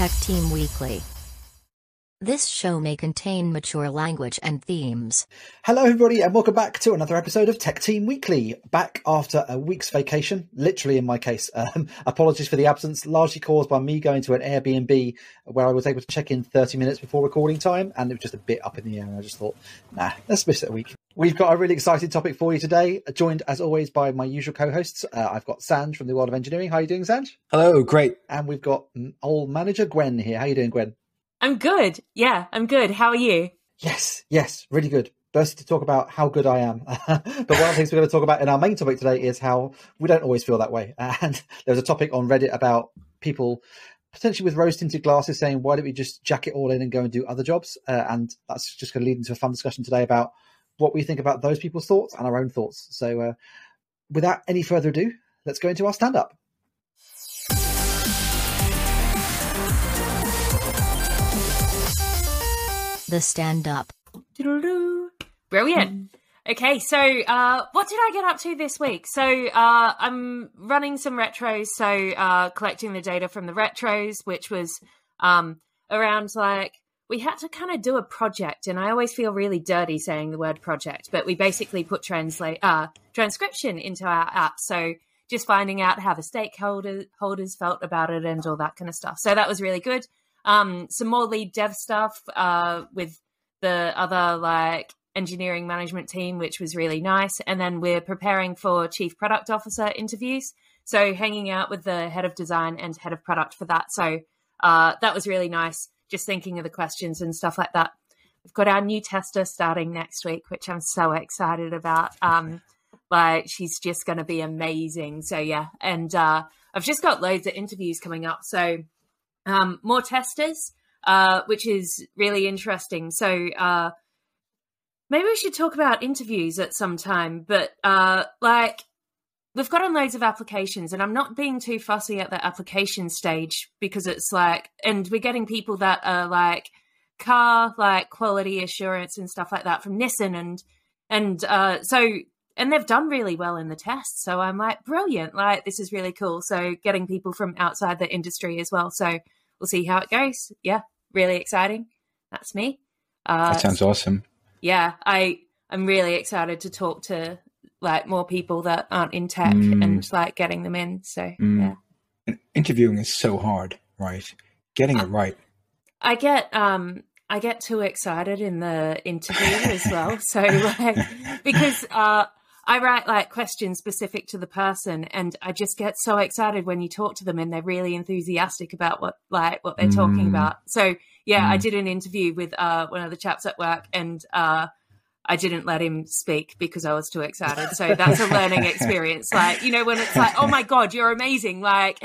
Tech Team Weekly. This show may contain mature language and themes. Hello everybody and welcome back to another episode of Tech Team Weekly. Back after a week's vacation, literally in my case. Apologies for the absence, largely caused by me going to an Airbnb where I was able to check in 30 minutes before recording time, and it was just a bit up in the air, and I just thought, let's miss it a week. We've got a really exciting topic for you today, joined as always by my usual co-hosts. I've got Sanj from the World of Engineering. How are you doing, Sanj? Hello, great. And we've got old manager Gwen here. How are you doing, Gwen? I'm good. Yeah, I'm good. How are you? Yes, really good. First to talk about how good I am. But one of the things we're going to talk about in our main topic today is how we don't always feel that way. And there was a topic on Reddit about people potentially with rose-tinted glasses saying, why don't we just jack it all in and go and do other jobs? And that's just going to lead into a fun discussion today about what we think about those people's thoughts and our own thoughts. So without any further ado, let's go into our stand-up. The stand-up. Brilliant. Okay, so what did I get up to this week? So I'm running some retros, so collecting the data from the retros, which was around like, we had to kind of do a project, and I always feel really dirty saying the word project, but we basically put transcription into our app. So just finding out how the stakeholders felt about it and all that kind of stuff. So that was really good. Some more lead dev stuff with the other like engineering management team, which was really nice. And then we're preparing for chief product officer interviews. So hanging out with the head of design and head of product for that. So that was really nice. Just thinking of the questions and stuff like that. We've got our new tester starting next week, which I'm so excited about. Like she's just going to be amazing. So yeah. And I've just got loads of interviews coming up. So more testers, which is really interesting. So maybe we should talk about interviews at some time, but like we've got on loads of applications, and I'm not being too fussy at the application stage because it's like, and we're getting people that are like car, like quality assurance and stuff like that from Nissan. And they've done really well in the test. So I'm like, brilliant. Like, this is really cool. So getting people from outside the industry as well. So we'll see how it goes. Yeah, really exciting. That's me. That sounds awesome. Yeah, I'm really excited to talk to like more people that aren't in tech and like getting them in. So yeah. And interviewing is so hard, right? Getting it right. I get too excited in the interview as well. So like, because I write like questions specific to the person, and I just get so excited when you talk to them and they're really enthusiastic about what they're talking about. So yeah, I did an interview with one of the chaps at work, and I didn't let him speak because I was too excited. So that's a learning experience. Like, you know, when it's like, oh my God, you're amazing. Like,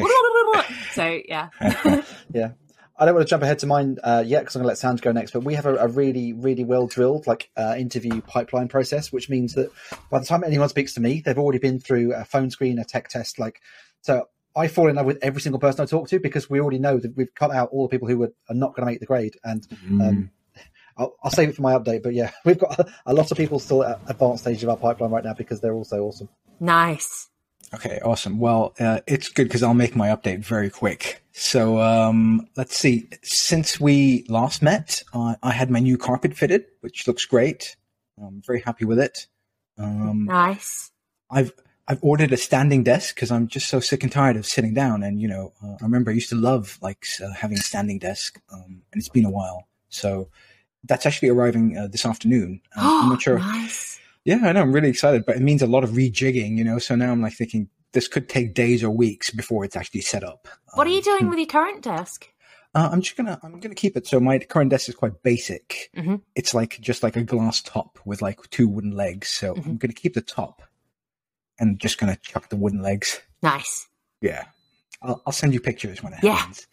so yeah. Yeah. I don't want to jump ahead to mine yet because I'm going to let Sanj go next, but we have a really, really well-drilled interview pipeline process, which means that by the time anyone speaks to me, they've already been through a phone screen, a tech test. So I fall in love with every single person I talk to because we already know that we've cut out all the people who are not going to make the grade. And I'll save it for my update. But yeah, we've got a lot of people still at advanced stages of our pipeline right now because they're all so awesome. Nice. Okay, awesome. Well, it's good because I'll make my update very quick. So let's see. Since we last met, I had my new carpet fitted, which looks great. I'm very happy with it. Nice. I've ordered a standing desk because I'm just so sick and tired of sitting down. And, you know, I remember I used to love having a standing desk, and it's been a while. So that's actually arriving this afternoon. I'm not sure. Nice. Yeah, I know. I'm really excited, but it means a lot of rejigging, you know. So now I'm like thinking this could take days or weeks before it's actually set up. What are you doing with your current desk? I'm gonna keep it. So my current desk is quite basic. Mm-hmm. It's just like a glass top with like two wooden legs. So I'm gonna keep the top and just gonna chuck the wooden legs. Nice. Yeah, I'll send you pictures when it happens.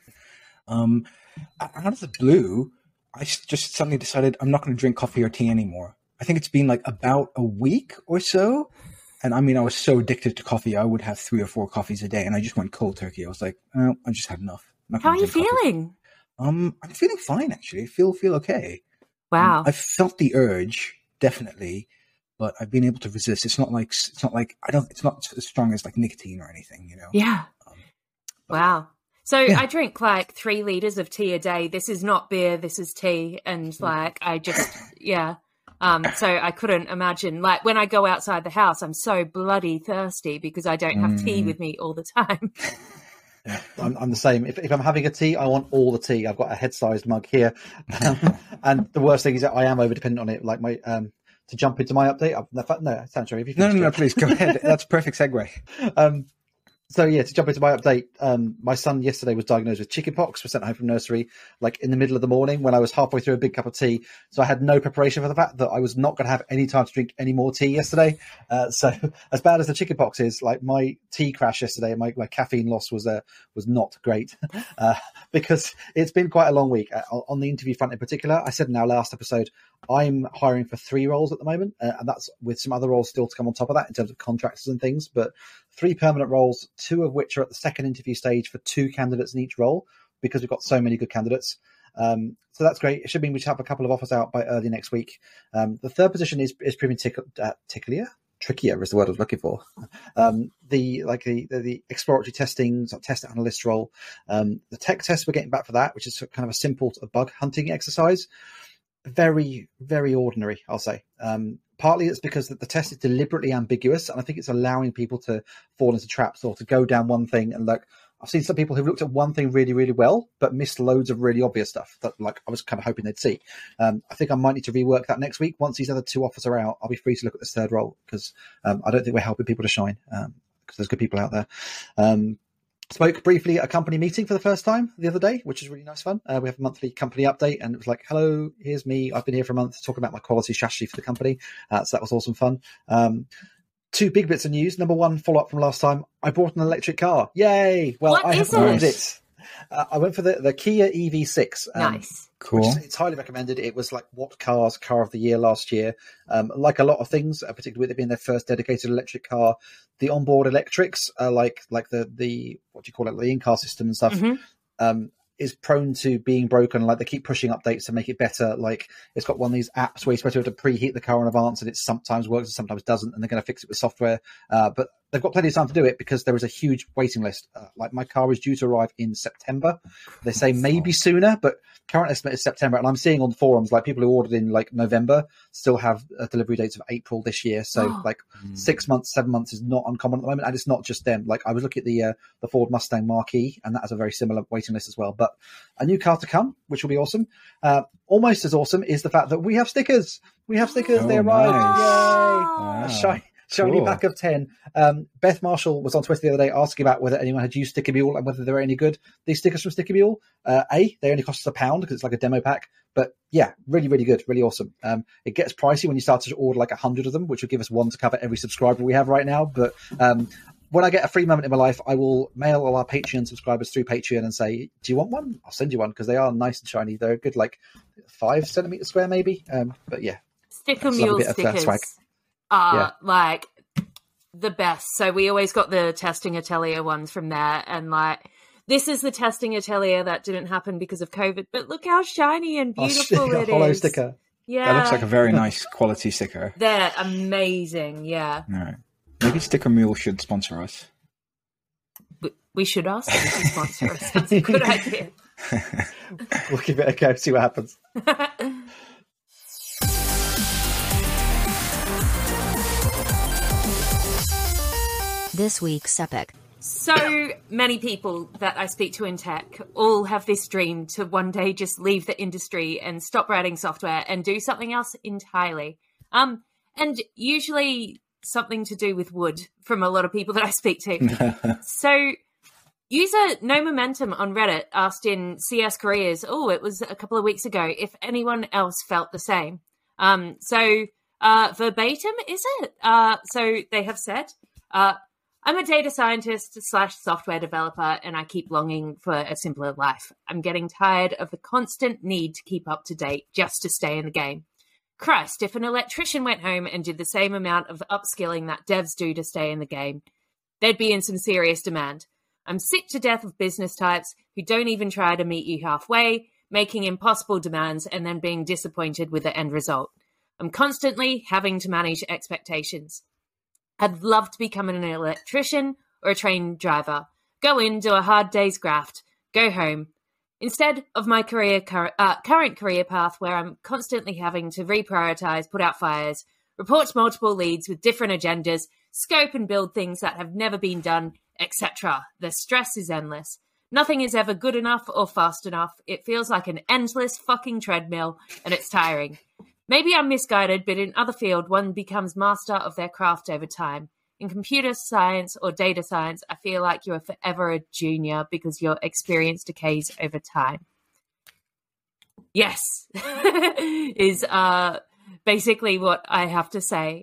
Out of the blue, I just suddenly decided I'm not going to drink coffee or tea anymore. I think it's been like about a week or so. And I mean, I was so addicted to coffee. I would have 3 or 4 coffees a day, and I just went cold turkey. I was like, oh, I just had enough. How are you feeling? I'm feeling fine, actually. I feel okay. Wow. I've felt the urge, definitely, but I've been able to resist. It's not as strong as like nicotine or anything, you know? Yeah. Wow. So I drink like 3 liters of tea a day. This is not beer. This is tea. And like, I just, yeah. So I couldn't imagine, like, when I go outside the house, I'm so bloody thirsty because I don't have tea with me all the time. Yeah, I'm the same. If I'm having a tea, I want all the tea. I've got a head-sized mug here, and the worst thing is that I am over-dependent on it. Like my to jump into my update. No, sorry. If you No, please go ahead. That's a perfect segue. So yeah, to jump into my update, my son yesterday was diagnosed with chickenpox. Was sent home from nursery like in the middle of the morning when I was halfway through a big cup of tea. So I had no preparation for the fact that I was not going to have any time to drink any more tea yesterday. So as bad as the chickenpox is, like my tea crash yesterday, my caffeine loss was not great because it's been quite a long week. On the interview front in particular, I said in our last episode, I'm hiring for 3 roles at the moment, and that's with some other roles still to come on top of that in terms of contractors and things, but 3 permanent roles, 2 of which are at the second interview stage for 2 candidates in each role because we've got so many good candidates. So that's great. It should mean we should have a couple of offers out by early next week. The third position is proving trickier is the word I was looking for. The exploratory testing, sort of test analyst role. The tech test, we're getting back for that, which is kind of a simple bug hunting exercise. Very, very ordinary, I'll say. Partly it's because the test is deliberately ambiguous, and I think it's allowing people to fall into traps or to go down one thing. And like, I've seen some people who've looked at one thing really, really well, but missed loads of really obvious stuff that like I was kind of hoping they'd see. I think I might need to rework that next week. Once these other 2 offers are out, I'll be free to look at this third role because I don't think we're helping people to shine because there's good people out there. Spoke briefly at a company meeting for the first time the other day, which is really nice fun. We have a monthly company update, and it was like, hello, here's me. I've been here for a month talking about my quality strategy for the company. So that was awesome fun. 2 big bits of news. Number 1, follow-up from last time. I bought an electric car. Yay! Well, I haven't ordered it. I went for the Kia EV6. Nice. Cool. It's highly recommended. It was like What Car's Car of the Year last year. Like a lot of things, particularly with it being their first dedicated electric car, the onboard electrics, like the what do you call it, the in-car system and stuff, is prone to being broken. Like they keep pushing updates to make it better. Like it's got one of these apps where you're supposed to be able to preheat the car in advance, and it sometimes works and sometimes doesn't, and they're going to fix it with software. But they've got plenty of time to do it because there is a huge waiting list. Like my car is due to arrive in September. They say maybe sooner, but current estimate is September. And I'm seeing on forums, like people who ordered in like November still have delivery dates of April this year. So like 6 months, 7 months is not uncommon at the moment. And it's not just them. Like I was looking at the Ford Mustang Mach-E, and that has a very similar waiting list as well. But a new car to come, which will be awesome. Almost as awesome is the fact that we have stickers. We have stickers. They arrived. Nice. Yay. Shiny back of 10. Beth Marshall was on Twitter the other day asking about whether anyone had used Sticker Mule and whether they were any good. These stickers from Sticker Mule, they only cost us £1 because it's like a demo pack. But yeah, really, really good, really awesome. It gets pricey when you start to order like 100 of them, which will give us 1 to cover every subscriber we have right now. But when I get a free moment in my life, I will mail all our Patreon subscribers through Patreon and say, do you want one? I'll send you one because they are nice and shiny. They're good, like 5 centimeters square maybe. But yeah. Sticker Mule stickers are like the best. So we always got the Testing Atelier ones from there, and like this is the Testing Atelier that didn't happen because of COVID, but look how shiny and beautiful it is. Hollow sticker. Yeah, that looks like a very nice quality sticker. They're amazing. Yeah. All right. Maybe Sticker Mule should sponsor us. We should ask them to sponsor us. That's a good idea. We'll give it a go, see what happens. This week's epic. So many people that I speak to in tech all have this dream to one day just leave the industry and stop writing software and do something else entirely. And usually something to do with wood from a lot of people that I speak to. So user No Momentum on Reddit asked in CS Careers, it was a couple of weeks ago, if anyone else felt the same. So verbatim, is it? So they have said, I'm a data scientist / software developer, and I keep longing for a simpler life. I'm getting tired of the constant need to keep up to date just to stay in the game. Christ, if an electrician went home and did the same amount of upskilling that devs do to stay in the game, they'd be in some serious demand. I'm sick to death of business types who don't even try to meet you halfway, making impossible demands and then being disappointed with the end result. I'm constantly having to manage expectations. I'd love to become an electrician or a train driver. Go in, do a hard day's graft, go home. Instead of my current career path where I'm constantly having to reprioritize, put out fires, report to multiple leads with different agendas, scope and build things that have never been done, etc. The stress is endless. Nothing is ever good enough or fast enough. It feels like an endless fucking treadmill, and it's tiring. Maybe I'm misguided, but in other field, one becomes master of their craft over time. In computer science or data science, I feel like you are forever a junior because your experience decays over time. Yes, is basically what I have to say.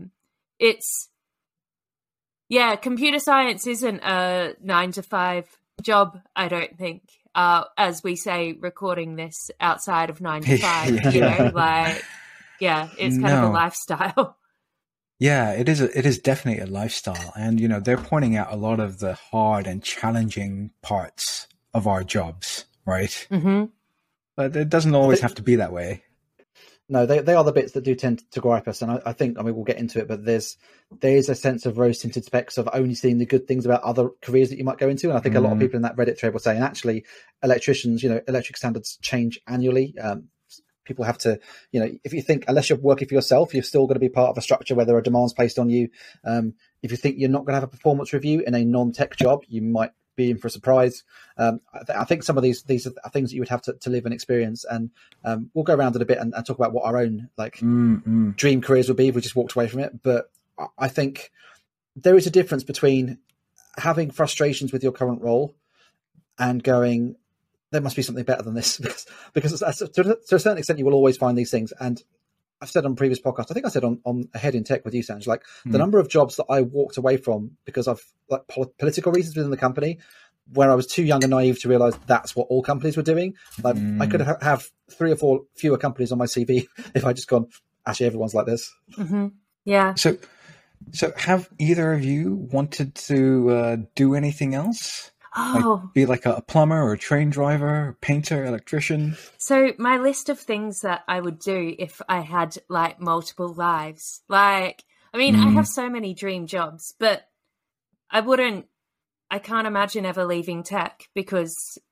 Computer science isn't a 9-to-5 job, I don't think. As we say, recording this outside of 9 to 5, you know, like, yeah, it's kind of a lifestyle. Yeah, it is definitely a lifestyle. And, you know, they're pointing out a lot of the hard and challenging parts of our jobs, right? Mm-hmm. But it doesn't always have to be that way. No, they are the bits that do tend to gripe us, and I think, I mean, we'll get into it, but there is a sense of rose-tinted specs of only seeing the good things about other careers that you might go into, and I think a lot of people in that Reddit thread were saying, actually, electricians, you know, electric standards change annually. People have to, you know, if you think, unless you're working for yourself, you're still going to be part of a structure where there are demands placed on you. If you think you're not going to have a performance review in a non-tech job, you might be in for a surprise. I think some of these are things that you would have to live and experience, and we'll go around it a bit and talk about what our own dream careers would be if we just walked away from it. But I think there is a difference between having frustrations with your current role and going, there must be something better than this, because to a certain extent you will always find these things. And I've said on previous podcasts, I think I said on Ahead in Tech with you, Sanj, like the number of jobs that I walked away from because of like political reasons within the company, where I was too young and naive to realize that's what all companies were doing. Like I could have 3 or 4 fewer companies on my CV if I just gone, actually everyone's like this. Mm-hmm. Yeah. So have either of you wanted to do anything else? Oh, like, be like a plumber or a train driver, painter, electrician. So my list of things that I would do if I had like multiple lives, like, I mean, I have so many dream jobs, but I can't imagine ever leaving tech because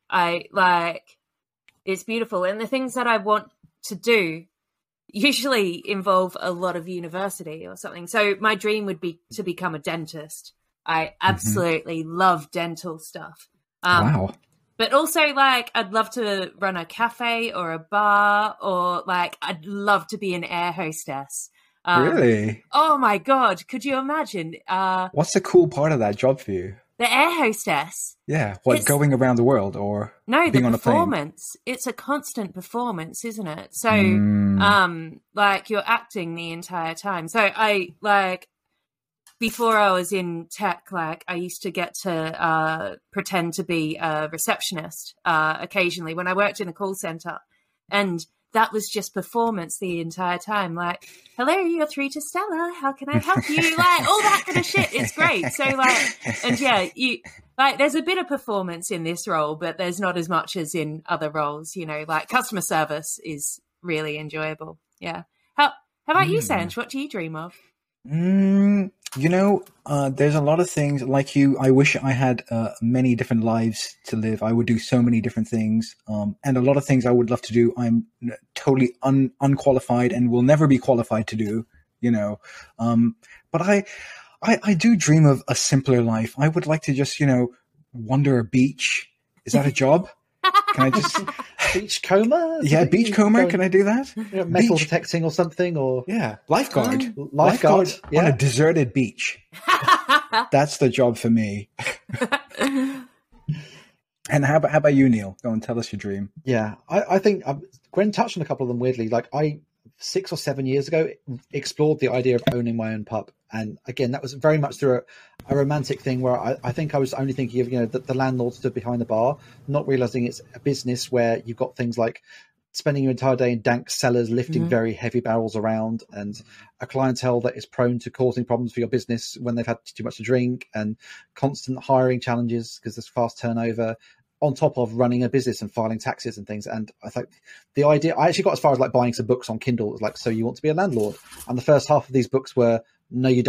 it's beautiful. And the things that I want to do usually involve a lot of university or something. So my dream would be to become a dentist. I absolutely love dental stuff. Wow. But also, like, I'd love to run a cafe or a bar, or, like, I'd love to be an air hostess. Really? Oh, my God. Could you imagine? What's the cool part of that job for you? The air hostess. Yeah. What, going around the world or being on a plane? No, the performance. It's a constant performance, isn't it? So, like, you're acting the entire time. So before I was in tech, like, I used to get to pretend to be a receptionist occasionally when I worked in a call center. And that was just performance the entire time. Like, hello, you're through to Stella. How can I help you? Like, all that kind of shit. It's great. So, like, and yeah, there's a bit of performance in this role, but there's not as much as in other roles, you know, like customer service is really enjoyable. Yeah. How about you, Sanj? What do you dream of? You know, there's a lot of things like you. I wish I had many different lives to live. I would do so many different things. And a lot of things I would love to do, I'm totally unqualified and will never be qualified to do, you know. But I do dream of a simpler life. I would like to just, you know, wander a beach. Is that a job? Can I just... Beachcomber? Yeah, beachcomber. Can I do that? Metal detecting or something? Or yeah, lifeguard. Lifeguard on a deserted beach. That's the job for me. And how about you, Neil? Go and tell us your dream. Yeah, I think Gwen touched on a couple of them weirdly. Like 6 or 7 years ago, explored the idea of owning my own pub. And again, that was very much through a romantic thing where I think I was only thinking of, you know, the landlord stood behind the bar, not realizing it's a business where you've got things like spending your entire day in dank cellars, lifting very heavy barrels around, and a clientele that is prone to causing problems for your business when they've had too much to drink, and constant hiring challenges because there's fast turnover, on top of running a business and filing taxes and things. And I thought the idea, I actually got as far as like buying some books on Kindle. It was like, so you want to be a landlord? And the first half of these books were, no, you don't.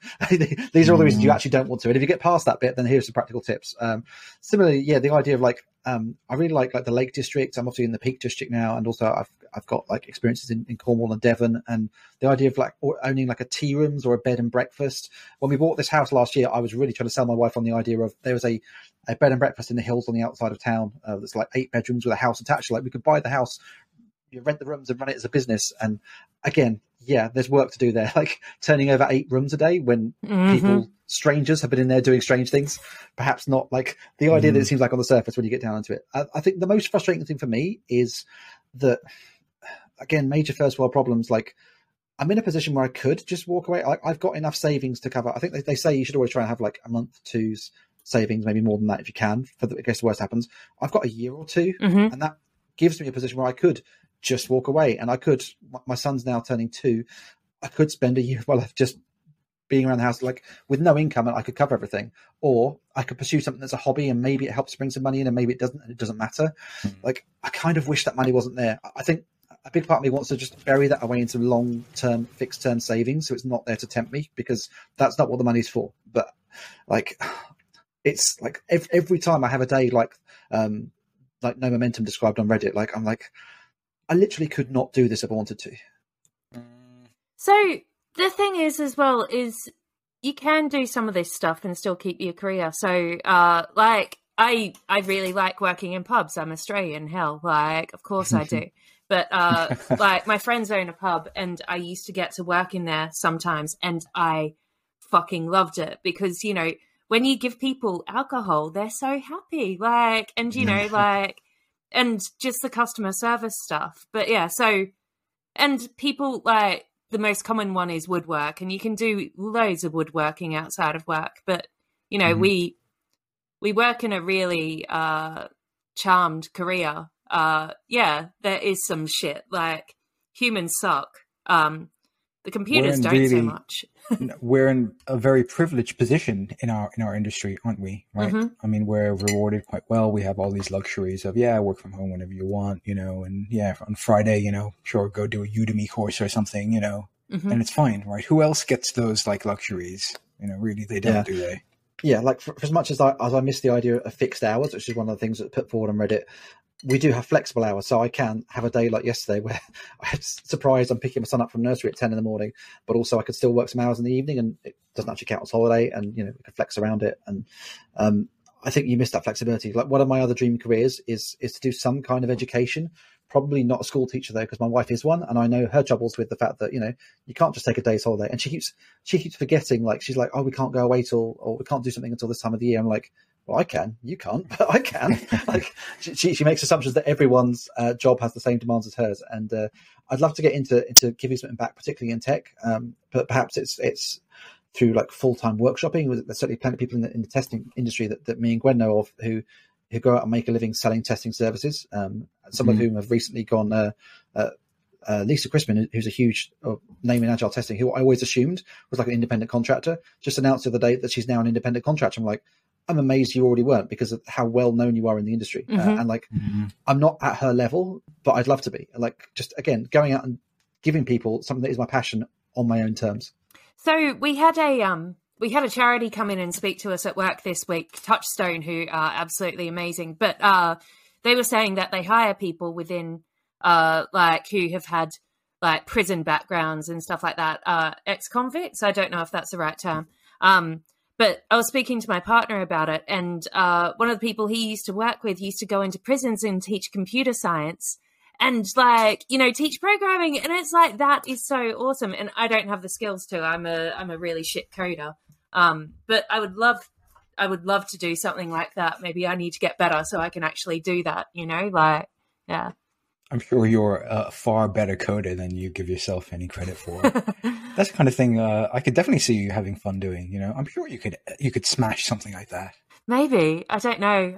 These are all the reasons you actually don't want to. And if you get past that bit, then here's some practical tips. Similarly, the idea of I really like the Lake District. I'm obviously in the Peak District now, and also I've got like experiences in Cornwall and Devon, and the idea of owning like a tea rooms or a bed and breakfast. When we bought this house last year, I was really trying to sell my wife on the idea of there was a bed and breakfast in the hills on the outside of town that's like 8 bedrooms with a house attached. Like we could buy the house, you rent the rooms and run it as a business. And again, there's work to do there, like turning over 8 rooms a day when strangers have been in there doing strange things. Perhaps not like the idea that it seems like on the surface when you get down into it. I think the most frustrating thing for me is that, again, major first world problems. Like I'm in a position where I could just walk away. I've got enough savings to cover. I think they say you should always try and have like a month, two's savings, maybe more than that if you can, in case the worst happens. I've got a year or two, and that gives me a position where I could just walk away. And I could, my son's now turning 2. I could spend a year of my life just being around the house, like with no income, and I could cover everything. Or I could pursue something that's a hobby, and maybe it helps bring some money in, and maybe it doesn't, and it doesn't matter. Like I kind of wish that money wasn't there. I think a big part of me wants to just bury that away into long-term, fixed-term savings, so it's not there to tempt me, because that's not what the money's for. But like, it's like every time I have a day like no momentum described on Reddit, like I'm like, I literally could not do this if I wanted to. So the thing is, as well, is you can do some of this stuff and still keep your career. So, like, I really like working in pubs. I'm Australian, hell, like, of course I do. But, like, my friends own a pub, and I used to get to work in there sometimes, and I fucking loved it because, you know, when you give people alcohol, they're so happy, like, and, you know, like, and just the customer service stuff. But yeah, so, and people, like, the most common one is woodwork, and you can do loads of woodworking outside of work. But, you know, we work in a really charmed career. Yeah, there is some shit, like, humans suck. The computers don't so much. We're in a very privileged position in our industry, aren't we? Right? I mean, we're rewarded quite well. We have all these luxuries of, work from home whenever you want, you know, and on Friday, you know, sure, go do a Udemy course or something, you know, and it's fine, right? Who else gets those like luxuries? You know, really, they don't, do they? Yeah, like for as much as I miss the idea of fixed hours, which is one of the things that put forward on Reddit, we do have flexible hours. So I can have a day like yesterday where I'm surprised I'm picking my son up from nursery at 10 in the morning, but also I could still work some hours in the evening, and it doesn't actually count as holiday, and, you know, we can flex around it. And I think you miss that flexibility. Like one of my other dream careers is to do some kind of education. Probably not a school teacher though, because my wife is one, and I know her troubles with the fact that, you know, you can't just take a day's holiday. And she keeps forgetting, like, she's like, oh, we can't go away or we can't do something until this time of the year. I'm like, well, I can, you can't, but I can. Like she makes assumptions that everyone's job has the same demands as hers. And I'd love to get into giving something back, particularly in tech. But perhaps it's through like full-time workshopping. There's certainly plenty of people in the testing industry that me and Gwen know of who go out and make a living selling testing services. Some of whom have recently gone. Lisa Crispin, who's a huge name in agile testing, who I always assumed was like an independent contractor, just announced the other day that she's now an independent contractor. I'm like, I'm amazed you already weren't, because of how well known you are in the industry. And like, I'm not at her level, but I'd love to be. Like, just again, going out and giving people something that is my passion on my own terms. So we had a charity come in and speak to us at work this week, Touchstone, who are absolutely amazing. But they were saying that they hire people within, like, who have had like prison backgrounds and stuff like that, ex-convicts. I don't know if that's the right term. But I was speaking to my partner about it, and one of the people he used to work with used to go into prisons and teach computer science and, like, you know, teach programming. And it's like, that is so awesome. And I don't have the skills to. I'm a really shit coder. But I would love to do something like that. Maybe I need to get better so I can actually do that, you know, like, yeah. I'm sure you're a far better coder than you give yourself any credit for. That's the kind of thing I could definitely see you having fun doing. You know, I'm sure you could smash something like that. Maybe. I don't know.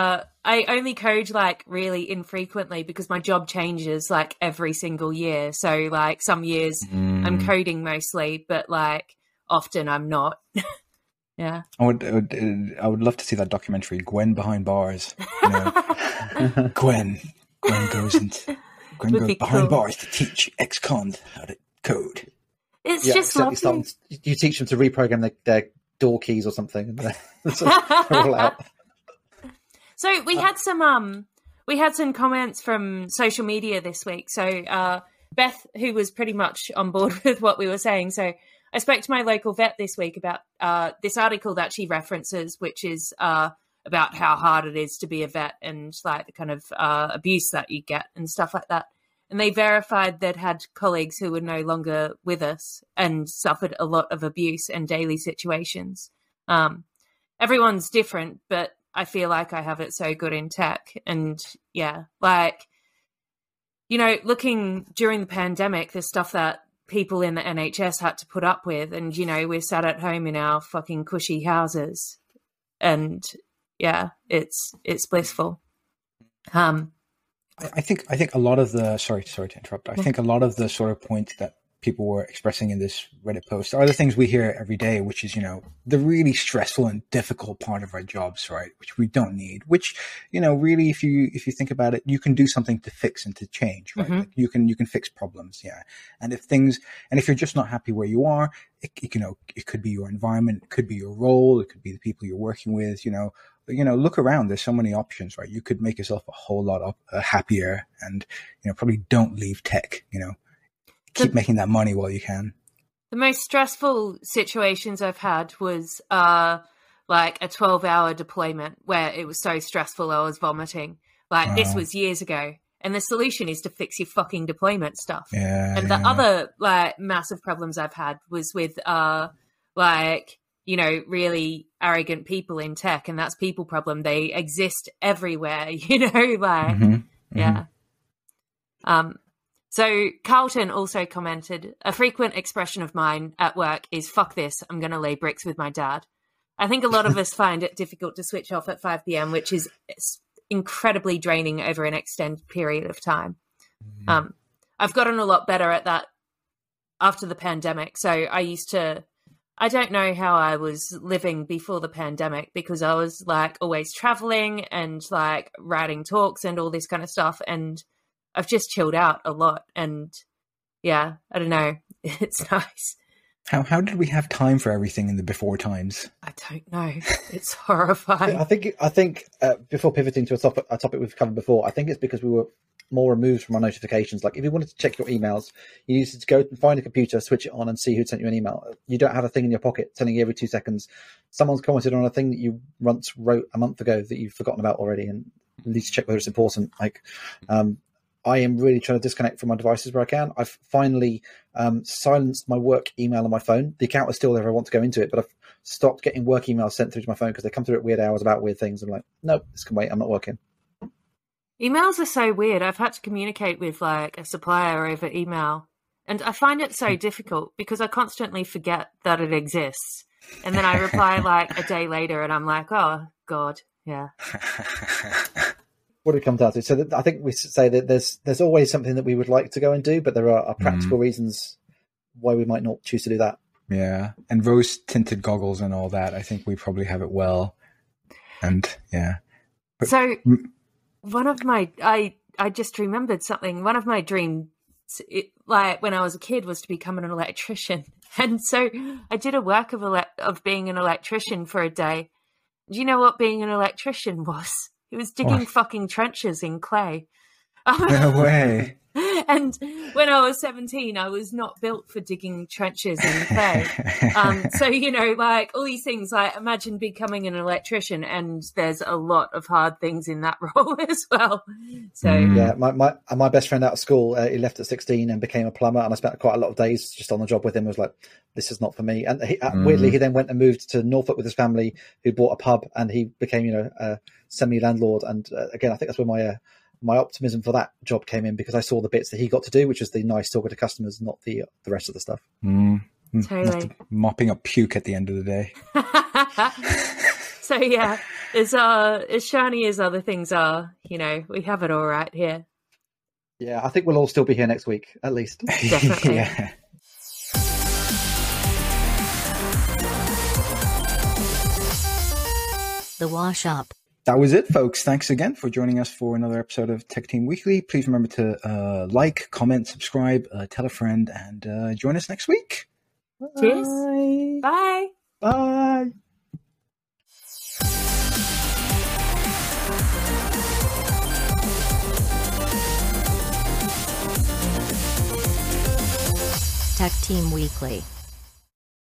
I only code like really infrequently because my job changes like every single year. So like some years I'm coding mostly, but like often I'm not. Yeah. I would love to see that documentary, Gwen Behind Bars. You know? Gwen goes behind bars to teach ex-cons how to code. It's just lovely. You teach them to reprogram their door keys or something, and they're all out. So we had some comments from social media this week. So Beth, who was pretty much on board with what we were saying, so I spoke to my local vet this week about this article that she references, which is about how hard it is to be a vet and like the kind of abuse that you get and stuff like that. And they verified they'd had colleagues who were no longer with us and suffered a lot of abuse in daily situations. Everyone's different, but I feel like I have it so good in tech. And yeah, like, you know, looking during the pandemic, the stuff that people in the NHS had to put up with, and, you know, we're sat at home in our fucking cushy houses, and yeah, it's blissful. I think a lot of the sorry to interrupt. I think a lot of the sort of points that people were expressing in this Reddit post are the things we hear every day, which is, you know, the really stressful and difficult part of our jobs, right? Which we don't need, which, you know, really, if you think about it, you can do something to fix and to change, right? Like you can fix problems. Yeah. And if you're just not happy where you are, it could be your environment, it could be your role, it could be the people you're working with, you know, look around. There's so many options, right? You could make yourself a whole lot happier, and, you know, probably don't leave tech, you know. Keep making that money while you can. The most stressful situations I've had was like a 12-hour deployment where it was so stressful I was vomiting. Like this was years ago. And the solution is to fix your fucking deployment stuff. Yeah, and the other like massive problems I've had was with like, you know, really arrogant people in tech, and that's people problem. They exist everywhere, you know, like yeah. So Carlton also commented, a frequent expression of mine at work is, fuck this, I'm going to lay bricks with my dad. I think a lot of us find it difficult to switch off at 5 p.m., which is incredibly draining over an extended period of time. I've gotten a lot better at that after the pandemic. So I don't know how I was living before the pandemic, because I was like always traveling and like writing talks and all this kind of stuff. And I've just chilled out a lot, and yeah, I don't know. It's nice. How did we have time for everything in the before times? I don't know. It's horrifying. I think before pivoting to a topic we've covered before, I think it's because we were more removed from our notifications. Like if you wanted to check your emails, you used to go and find a computer, switch it on, and see who sent you an email. You don't have a thing in your pocket telling you every 2 seconds someone's commented on a thing that you once wrote a month ago that you've forgotten about already, and you need to check whether it's important. Like, I am really trying to disconnect from my devices where I can. I've finally silenced my work email on my phone. The account is still there if I want to go into it, but I've stopped getting work emails sent through to my phone because they come through at weird hours about weird things. I'm like, nope, this can wait. I'm not working. Emails are so weird. I've had to communicate with like a supplier over email, and I find it so difficult because I constantly forget that it exists. And then I reply like a day later and I'm like, oh God, yeah. What do it come down to? So I think we say that there's always something that we would like to go and do, but there are practical reasons why we might not choose to do that. Yeah. And rose tinted goggles and all that. I think we probably have it well. And yeah. But, so one of my, I just remembered something. One of my dreams, like when I was a kid, was to become an electrician. And so I did a work of being an electrician for a day. Do you know what being an electrician was? It was digging fucking trenches in clay. No way. And when I was 17, I was not built for digging trenches in clay. So, you know, like all these things, like imagine becoming an electrician, and there's a lot of hard things in that role as well. So yeah, my best friend out of school, he left at 16 and became a plumber, and I spent quite a lot of days just on the job with him. I was like, this is not for me. And he, weirdly, he then went and moved to Norfolk with his family, who bought a pub, and he became, you know, a semi-landlord. And again, I think that's where my optimism for that job came in, because I saw the bits that he got to do, which was the nice talking to customers, not the rest of the stuff. Totally. Mopping up puke at the end of the day. So yeah, as shiny as other things are, you know, we have it all right here. Yeah, I think we'll all still be here next week, at least. Definitely. Yeah. The Wash Up. That was it, folks. Thanks again for joining us for another episode of Tech Team Weekly. Please remember to like, comment, subscribe, tell a friend, and join us next week. Cheers. Bye. Bye. Tech Team Weekly.